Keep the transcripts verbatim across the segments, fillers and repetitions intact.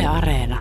Areena.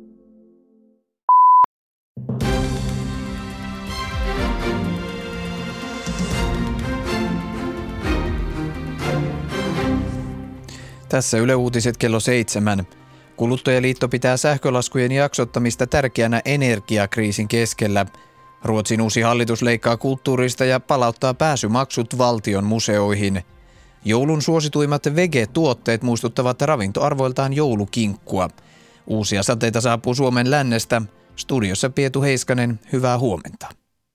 Tässä Yle Uutiset kello seitsemän. Kuluttajaliitto pitää sähkölaskujen jaksottamista tärkeänä energiakriisin keskellä. Ruotsin uusi hallitus leikkaa kulttuurista ja palauttaa pääsymaksut valtion museoihin. Joulun suosituimmat vege-tuotteet muistuttavat ravintoarvoiltaan joulukinkkua. Uusia sateita saapuu Suomen lännestä. Studiossa Pietu Heiskanen, hyvää huomenta.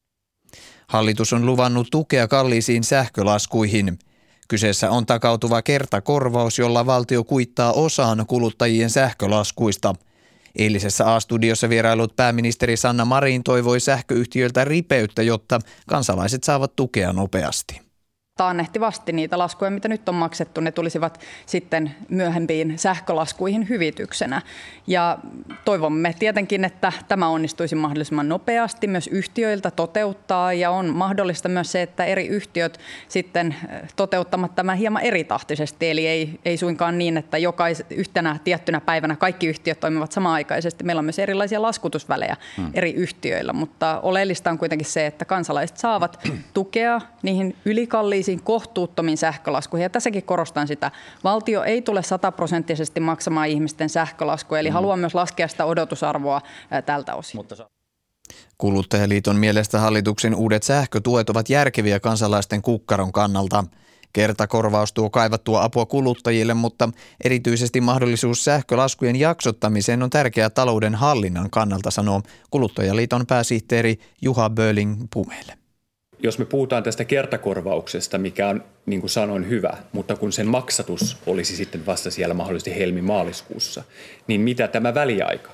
Hallitus on luvannut tukea kalliisiin sähkölaskuihin. Kyseessä on takautuva kertakorvaus, jolla valtio kuittaa osan kuluttajien sähkölaskuista. Eilisessä A-studiossa vierailut pääministeri Sanna Marin toivoi sähköyhtiöiltä ripeyttä, jotta kansalaiset saavat tukea nopeasti. Taannehtivasti niitä laskuja, mitä nyt on maksettu, ne tulisivat sitten myöhempiin sähkölaskuihin hyvityksenä. Ja toivomme tietenkin, että tämä onnistuisi mahdollisimman nopeasti myös yhtiöiltä toteuttaa. Ja on mahdollista myös se, että eri yhtiöt sitten toteuttavat tämän hieman eritahtisesti. Eli ei, ei suinkaan niin, että jokais, yhtenä tiettynä päivänä kaikki yhtiöt toimivat samanaikaisesti. Meillä on myös erilaisia laskutusvälejä hmm. eri yhtiöillä, mutta oleellista on kuitenkin se, että kansalaiset saavat tukea niihin ylikalliisiin kohtuuttomiin sähkölaskuihin. Ja tässäkin korostan sitä. Valtio ei tule sataprosenttisesti maksamaan ihmisten sähkölaskuja, eli mm. haluan myös laskea sitä odotusarvoa ää, tältä osin. Kuluttajaliiton mielestä hallituksen uudet sähkötuet ovat järkeviä kansalaisten kukkaron kannalta. Kertakorvaus tuo kaivattua apua kuluttajille, mutta erityisesti mahdollisuus sähkölaskujen jaksottamiseen on tärkeää talouden hallinnan kannalta, sanoo Kuluttajaliiton pääsihteeri Juha Böling-Pumele. Jos me puhutaan tästä kertakorvauksesta, mikä on, niin kuin sanoin, hyvä, mutta kun sen maksatus olisi sitten vasta siellä mahdollisesti helmi-maaliskuussa, niin mitä tämä väliaika?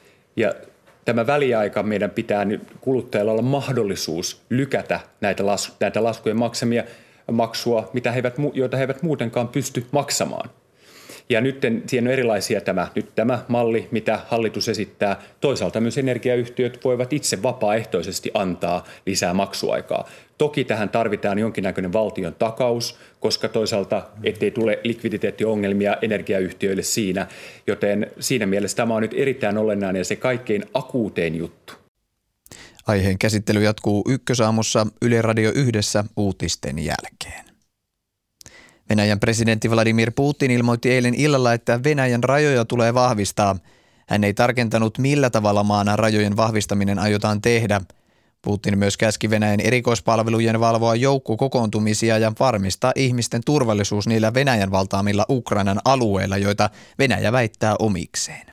Ja tämä väliaika meidän pitää nyt kuluttajalla olla mahdollisuus lykätä näitä, las, näitä laskujen maksamia maksua, mitä he eivät, joita he eivät muutenkaan pysty maksamaan. Ja nyt siinä on erilaisia tämä, nyt tämä malli, mitä hallitus esittää. Toisaalta myös energiayhtiöt voivat itse vapaaehtoisesti antaa lisää maksuaikaa. Toki tähän tarvitaan jonkinnäköinen valtion takaus, koska toisaalta ettei tule likviditeettiongelmia energiayhtiöille siinä. Joten siinä mielessä tämä on nyt erittäin olennainen ja se kaikkein akuutein juttu. Aiheen käsittely jatkuu Ykkösaamussa Yle Radio yhdessä uutisten jälkeen. Venäjän presidentti Vladimir Putin ilmoitti eilen illalla, että Venäjän rajoja tulee vahvistaa. Hän ei tarkentanut, millä tavalla maan rajojen vahvistaminen aiotaan tehdä. Putin myös käski Venäjän erikoispalvelujen valvoa joukkokokoontumisia ja varmistaa ihmisten turvallisuus niillä Venäjän valtaamilla Ukrainan alueilla, joita Venäjä väittää omikseen.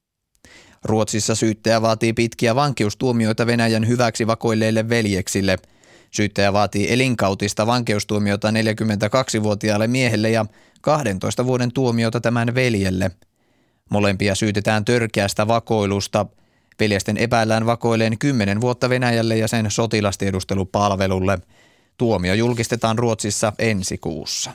Ruotsissa syyttäjä vaatii pitkiä vankeustuomioita Venäjän hyväksi vakoilleille veljeksille. Syyttäjä vaatii elinkautista vankeustuomiota neljäkymmentäkaksivuotiaalle miehelle ja kahdentoista vuoden tuomiota tämän veljelle. Molempia syytetään törkeästä vakoilusta. Veljesten epäillään vakoilleen kymmenen vuotta Venäjälle ja sen sotilastiedustelupalvelulle. Tuomio julkistetaan Ruotsissa ensi kuussa.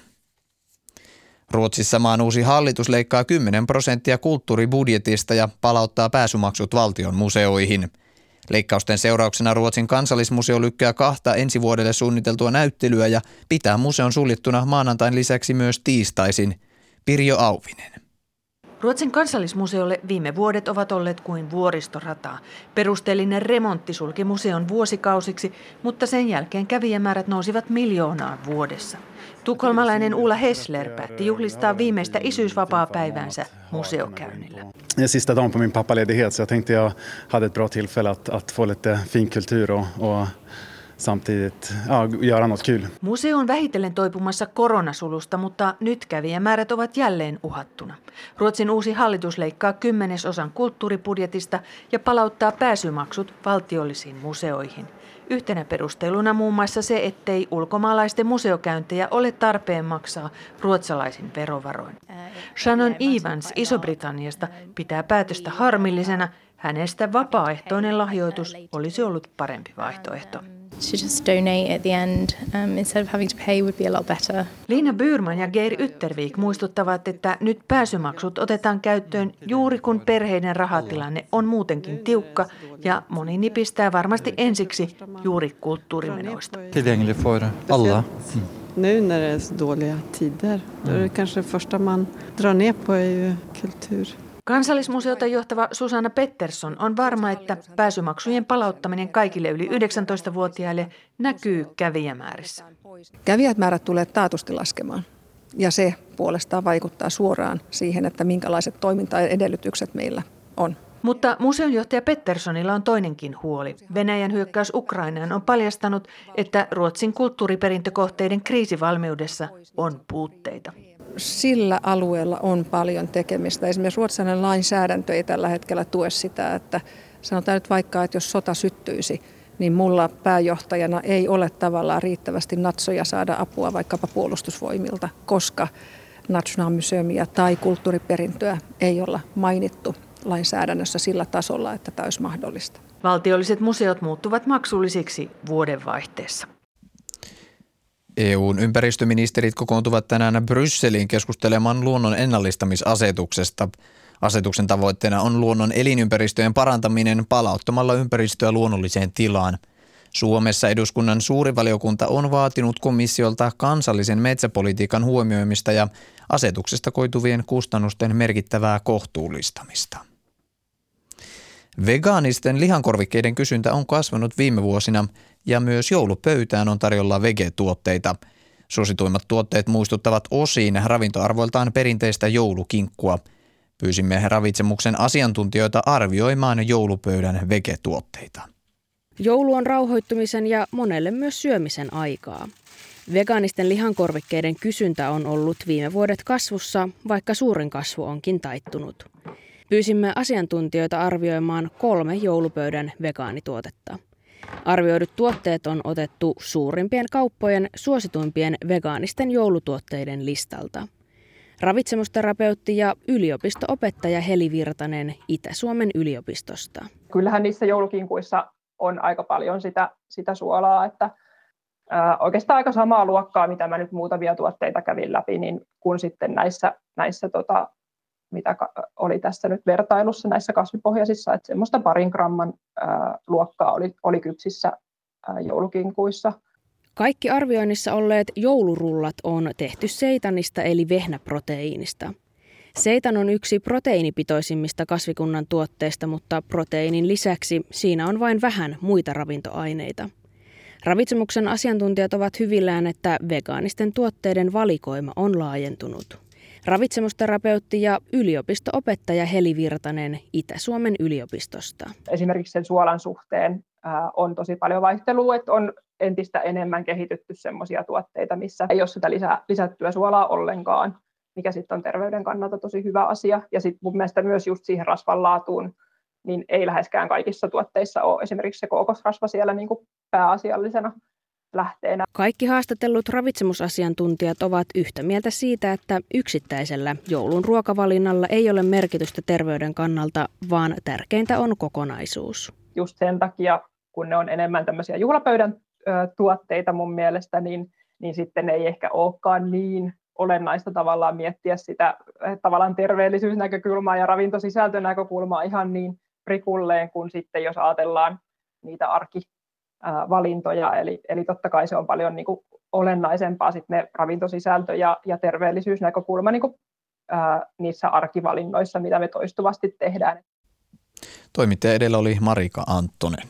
Ruotsissa maan uusi hallitus leikkaa kymmenen prosenttia kulttuuribudjetista ja palauttaa pääsymaksut valtion museoihin. Leikkausten seurauksena Ruotsin kansallismuseo lykkää kahta ensi vuodelle suunniteltua näyttelyä ja pitää museon suljettuna maanantain lisäksi myös tiistaisin. Pirjo Auvinen. Ruotsin kansallismuseolle viime vuodet ovat olleet kuin vuoristorataa. Perusteellinen remontti sulki museon vuosikausiksi, mutta sen jälkeen kävijämäärät nousivat miljoonaan vuodessa. Tukholmalainen Ulla Hessler päätti juhlistaa viimeistä isyysvapaapäivänsä museokäynnillä. Sista dagen på min pappaledighet, så jag tänkte jag hade ett bra tillfälle att, att få lite finkultur och, och samtidigt ja, göra något kul. Museo on vähitellen toipumassa koronasulusta, mutta nyt kävijämäärät ovat jälleen uhattuna. Ruotsin uusi hallitus leikkaa kymmenesosan kulttuuribudjetista ja palauttaa pääsymaksut valtiollisiin museoihin. Yhtenä perusteluna muun muassa se, ettei ulkomaalaisten museokäyntejä ole tarpeen maksaa ruotsalaisin verovaroin. Shannon Evans Iso-Britanniasta pitää päätöstä harmillisena. Hänestä vapaaehtoinen lahjoitus olisi ollut parempi vaihtoehto. To just donate at the end um, instead of having to pay would be a lot better. Liina Byrman ja Geir Yttervik muistuttavat, että nyt pääsymaksut otetaan käyttöön juuri kun perheiden rahatilanne on muutenkin tiukka ja moni nipistää varmasti ensiksi juuri kulttuurimenoista. Tillgänglig för alla. Nu när det är så dåliga tider, då är det kanske det första man drar ner på är ju kultur. Kansallismuseota johtava Susanna Pettersson on varma, että pääsymaksujen palauttaminen kaikille yli yhdeksäntoistavuotiaille näkyy kävijämäärissä. Kävijämäärät tulee taatusti laskemaan ja se puolestaan vaikuttaa suoraan siihen, että minkälaiset toimintaedellytykset meillä on. Mutta museonjohtaja Petterssonilla on toinenkin huoli. Venäjän hyökkäys Ukrainaan on paljastanut, että Ruotsin kulttuuriperintökohteiden kriisivalmiudessa on puutteita. Sillä alueella on paljon tekemistä. Esimerkiksi ruotsalainen lainsäädäntö ei tällä hetkellä tue sitä, että sanotaan nyt vaikka, että jos sota syttyisi, niin mulla pääjohtajana ei ole tavallaan riittävästi natsoja saada apua vaikkapa puolustusvoimilta, koska Nationalmuseumia tai kulttuuriperintöä ei olla mainittu lainsäädännössä sillä tasolla, että tämä olisi mahdollista. Valtiolliset museot muuttuvat maksullisiksi vuodenvaihteessa. E U:n ympäristöministerit kokoontuvat tänään Brysseliin keskustelemaan luonnon ennallistamisasetuksesta. Asetuksen tavoitteena on luonnon elinympäristöjen parantaminen palauttamalla ympäristöä luonnolliseen tilaan. Suomessa eduskunnan suuri valiokunta on vaatinut komissiolta kansallisen metsäpolitiikan huomioimista ja asetuksesta koituvien kustannusten merkittävää kohtuullistamista. Vegaanisten lihankorvikkeiden kysyntä on kasvanut viime vuosina ja myös joulupöytään on tarjolla vegetuotteita. Suosituimmat tuotteet muistuttavat osin ravintoarvoiltaan perinteistä joulukinkkua. Pyysimme ravitsemuksen asiantuntijoita arvioimaan joulupöydän vegetuotteita. Joulu on rauhoittumisen ja monelle myös syömisen aikaa. Vegaanisten lihankorvikkeiden kysyntä on ollut viime vuodet kasvussa, vaikka suurin kasvu onkin taittunut. Pyysimme asiantuntijoita arvioimaan kolme joulupöydän vegaanituotetta. Arvioidut tuotteet on otettu suurimpien kauppojen suosituimpien vegaanisten joulutuotteiden listalta. Ravitsemusterapeutti ja yliopisto-opettaja Heli Virtanen Itä-Suomen yliopistosta. Kyllähän niissä joulukinkuissa on aika paljon sitä, sitä suolaa, että ää, oikeastaan aika samaa luokkaa, mitä mä nyt muutamia tuotteita kävin läpi, niin kun sitten näissä, näissä tota, mitä oli tässä nyt vertailussa näissä kasvipohjaisissa, että semmoista parin gramman ää, luokkaa oli, oli kypsissä ää, joulukinkuissa. Kaikki arvioinnissa olleet joulurullat on tehty seitanista eli vehnäproteiinista. Seitan on yksi proteiinipitoisimmista kasvikunnan tuotteista, mutta proteiinin lisäksi siinä on vain vähän muita ravintoaineita. Ravitsemuksen asiantuntijat ovat hyvillään, että vegaanisten tuotteiden valikoima on laajentunut. Ravitsemusterapeutti ja yliopisto-opettaja Heli Virtanen Itä-Suomen yliopistosta. Esimerkiksi sen suolan suhteen ää, on tosi paljon vaihtelua, että on entistä enemmän kehitytty semmoisia tuotteita, missä ei ole sitä lisä, lisättyä suolaa ollenkaan, mikä sitten on terveyden kannalta tosi hyvä asia. Ja sitten mun mielestä myös just siihen rasvan laatuun, niin ei läheskään kaikissa tuotteissa ole esimerkiksi se kookosrasva siellä niin kuin pääasiallisena lähteenä. Kaikki haastatellut ravitsemusasiantuntijat ovat yhtä mieltä siitä, että yksittäisellä joulun ruokavalinnalla ei ole merkitystä terveyden kannalta, vaan tärkeintä on kokonaisuus. Just sen takia, kun ne on enemmän tämmöisiä juhlapöydän ö, tuotteita mun mielestä, niin, niin sitten ei ehkä olekaan niin olennaista tavallaan miettiä sitä tavallaan terveellisyysnäkökulmaa ja ravintosisältönäkökulmaa ihan niin prikulleen kuin sitten jos ajatellaan niitä arkivalintoja. Eli, eli totta kai se on paljon niin kuin olennaisempaa sitten ne ravintosisältö ja, ja terveellisyysnäkökulma niin kuin, ää, niissä arkivalinnoissa, mitä me toistuvasti tehdään. Toimittaja edellä oli Marika Anttonen.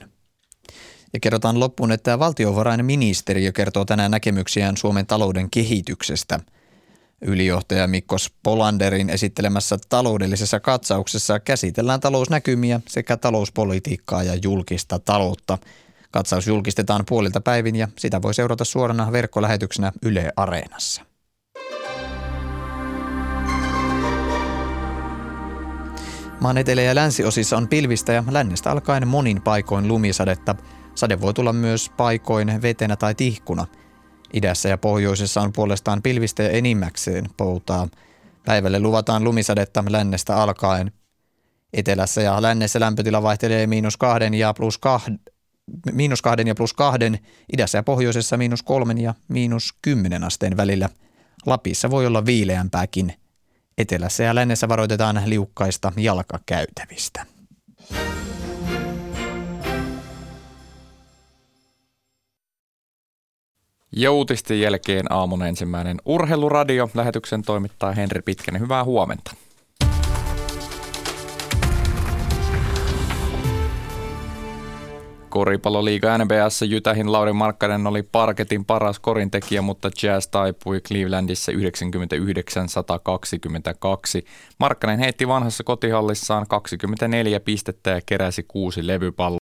Ja kerrotaan loppuun, että valtiovarainministeriö kertoo tänään näkemyksiään Suomen talouden kehityksestä. Ylijohtaja Mikko Spolanderin esittelemässä taloudellisessa katsauksessa käsitellään talousnäkymiä sekä talouspolitiikkaa ja julkista taloutta. Katsaus julkistetaan puolilta päivin ja sitä voi seurata suorana verkkolähetyksenä Yle Areenassa. Maan etelä- ja länsiosissa on pilvistä ja lännestä alkaen monin paikoin lumisadetta. Sade voi tulla myös paikoin vetenä tai tihkuna. Idässä ja pohjoisessa on puolestaan pilvistä ja enimmäkseen poutaa. Päivälle luvataan lumisadetta lännestä alkaen. Etelässä ja lännessä lämpötila vaihtelee miinus kahden ja plus kahden, miinus kahden ja plus kahden. Idässä ja pohjoisessa miinus kolmen ja miinus kymmenen asteen välillä. Lapissa voi olla viileämpääkin. Etelässä ja lännessä varoitetaan liukkaista jalkakäytävistä. Ja uutisten jälkeen aamun ensimmäinen urheiluradio. Lähetyksen toimittaa Henri Pitkänen. Hyvää huomenta. Koripalloliiga N B A:ssä Jytähin Lauri Markkanen oli parketin paras korintekijä, mutta Jazz taipui Clevelandissa yhdeksänkymmentäyhdeksän sata kaksikymmentäkaksi. Markkanen heitti vanhassa kotihallissaan kaksikymmentäneljä pistettä ja keräsi kuusi levypalloa.